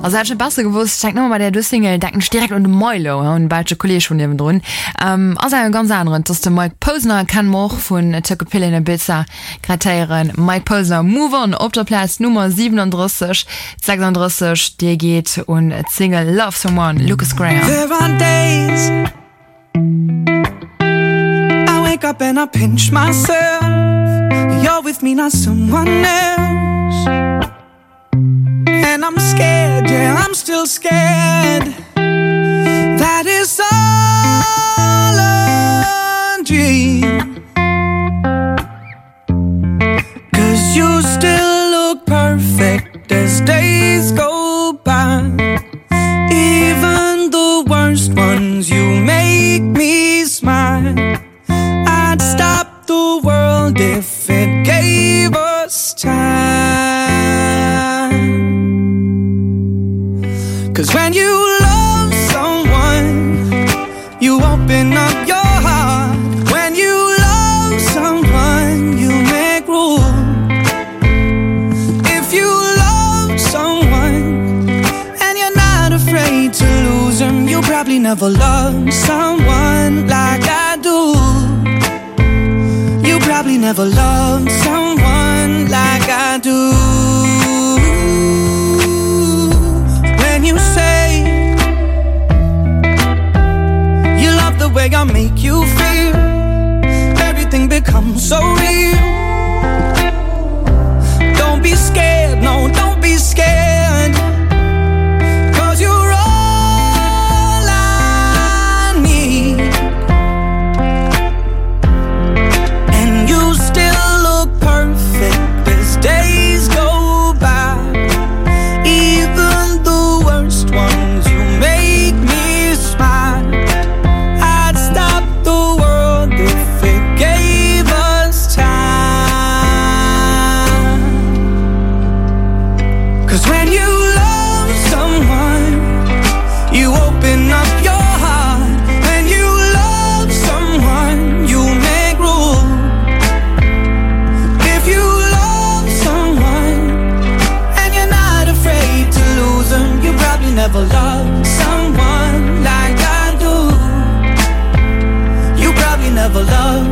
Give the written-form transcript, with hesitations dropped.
Also hat schon besser gewusst, zeig nochmal bei der Single denken direkt und Milo und beide Kollegen schon neben drin. Also ein ganz anderes, dass der Mike Posner kann auch von Tokopille in der Pizza Kriterien. Mike Posner Move On auf der Platz Nummer 36, der geht und Single Love Someone, Lucas Graham. There are days I wake up and I pinch myself. You're with me, not someone else. And I'm scared, yeah, I'm still scared. That is all a dream. 'Cause you still look perfect as days go by. Even the worst ones, you make me smile. I'd stop the world if it gave us time. 'Cause when you love someone, you open up your heart. When you love someone, you make room. If you love someone and you're not afraid to lose them, you probably never loved someone like I do. You probably never loved someone like I do. When you say you love the way I make you feel, everything becomes so real. Don't be scared, no, don't be scared. 'Cause you're all I need. And you still look perfect as days go by. Even the worst ones, you make me smile. I'd stop the world if it gave us time. 'Cause when you love someone, you open up your heart. When you love someone, you make room. If you love someone and you're not afraid to lose them, you probably never loved someone like I do. You probably never loved